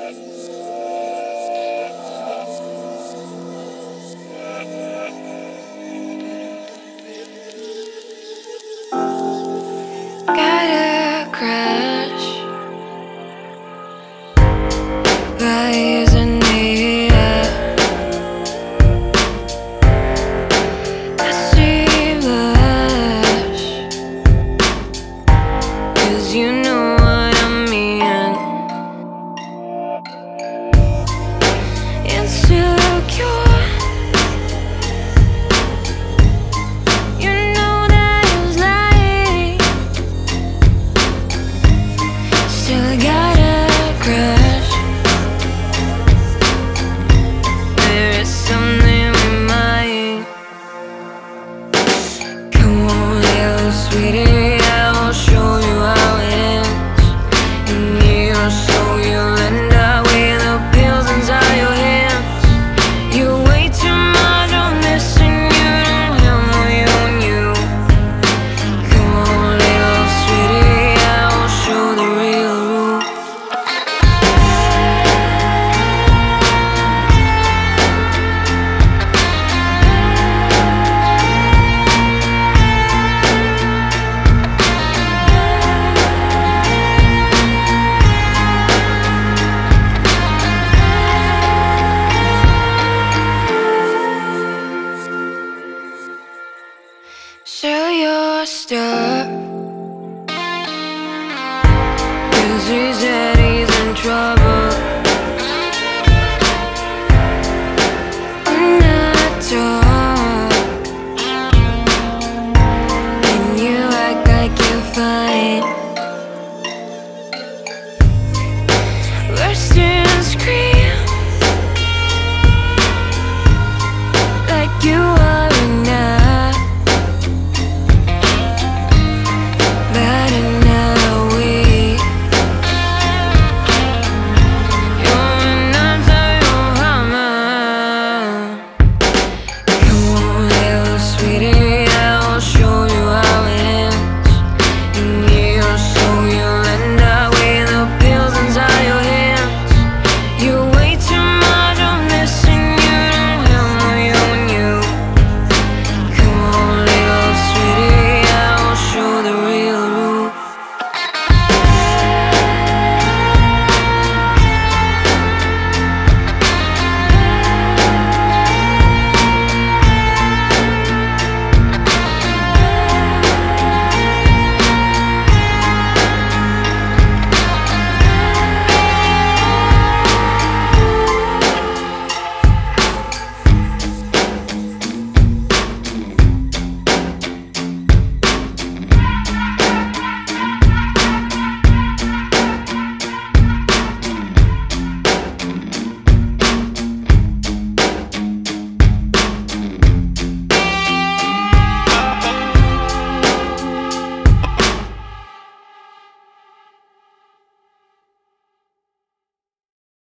Gotta crash lies in the air. I see blush, 'cause you know what I mean. Insecure, you know that it's lying. Still I gotta crash. There is something we might. Come on, little sweetie, I will show you how it ends. In years, so you'll end up with the pills inside your hands. You're way too much on this, and you don't have more you on you. Come on, little sweetie, I will show the real rule. Sell your stuff, 'cause he said he's in trouble. When I talk and you act like you're fine, burst and scream.